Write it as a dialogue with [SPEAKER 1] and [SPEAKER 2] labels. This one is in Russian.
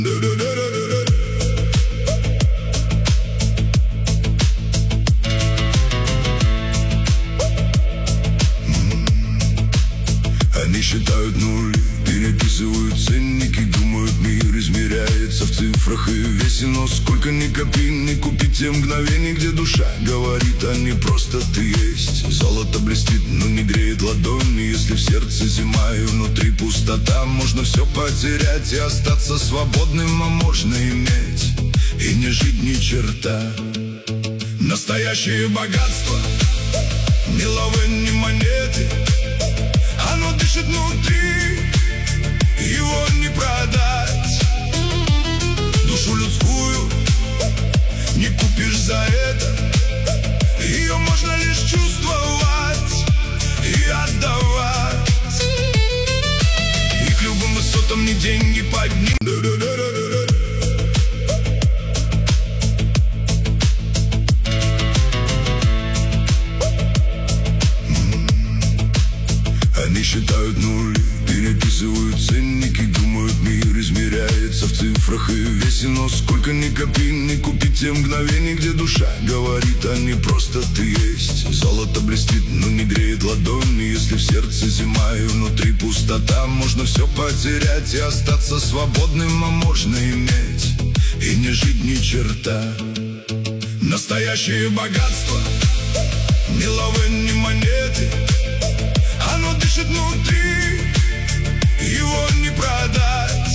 [SPEAKER 1] Они считают нули, переписывают ценники, думают, мир измеряется в цифрах и весе. Но сколько ни копи, не купить те мгновений, где душа говорит, а не просто ты есть. Золото блестит, но не греет ладони, если в сердце зима и внутри пустота. Можно все потерять и остаться свободным, а можно иметь и не жить ни черта. Настоящее богатство не лавы, не монеты, оно дышит внутри, его не продать. Душу людскую не купишь за это, ее можно лишь чувствовать и отдавать. И к любым высотам не деньги поднимут. Они считают нули, переписывают ценники, думают, мир измеряется в цифрах и весе. Но сколько ни копи, не купить те мгновений, где душа говорит, а не просто ты есть. Золото блестит, но не греет ладони, если в сердце зима и внутри пустота. Можно все потерять и остаться свободным, а можно иметь и не жить ни черта. Настоящее богатство не лавы, не монеты, оно дышит внутри, его не продать.